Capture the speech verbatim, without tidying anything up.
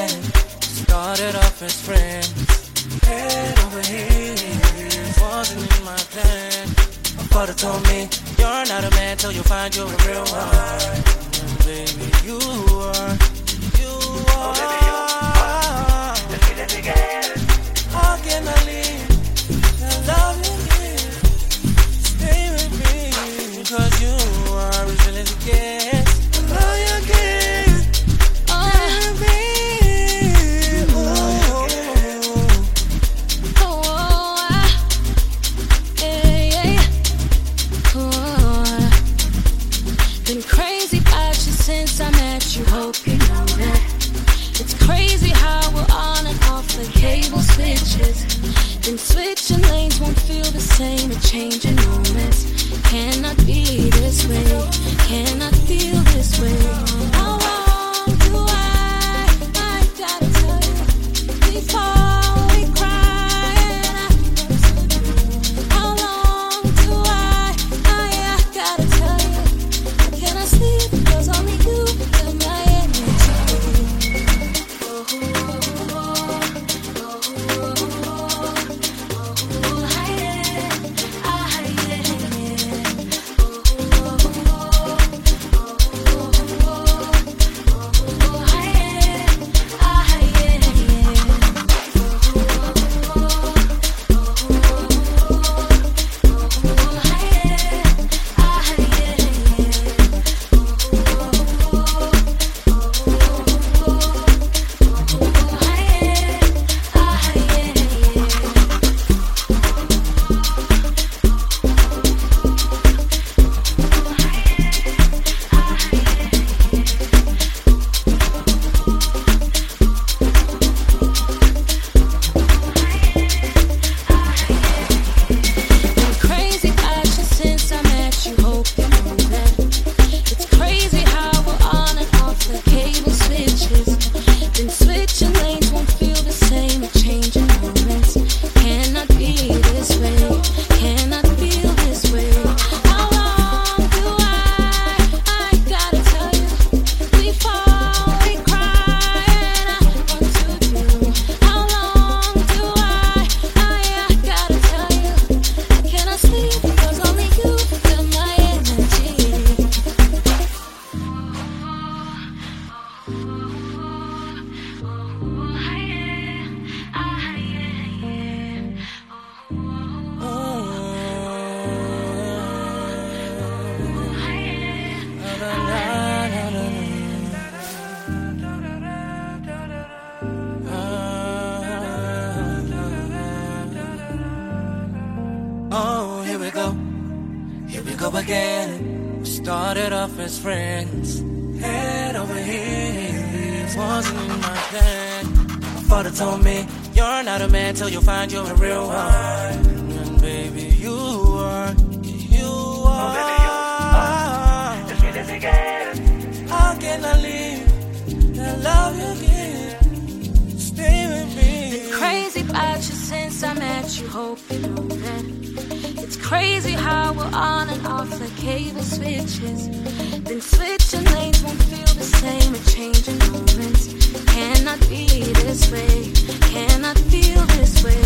again. Started off as friends, head over heels. Wasn't in my plan. My father told me, you're not a man till you find you're a real one. And baby, you are, you are. Oh, baby, you are. The feeling began. How can I leave? I love you again. Stay with me, because you are as real as it gets. I love you again. Stay with me. Since I met you, hope you know that it's crazy how we're on and off the cable switches. Then switching lanes won't feel the same. A change in moments cannot be this way. Cannot feel this way. How long do I? I gotta tell you before we cry. And I how long do I? I, I gotta tell you. Can I sleep? Cause only you feel my energy. Oh, oh, oh, oh, oh, yeah, ah, yeah, yeah. Oh, oh, oh, oh, oh, yeah, ah, yeah, yeah. Oh, here we go, here we go again. We started off as friends, head over heels. Wasn't in my plan. My father told me, you're not a man till you find you're a real one. And baby, you are, you are. Oh, baby, you are. The sweetest again. How can I leave? I love you again. Stay with me. Been crazy about you since I met you. Hope you know that. It's crazy how we're on and off the cable switches. Then switching lanes won't feel the same. A change in moments cannot be this way. Cannot feel this way.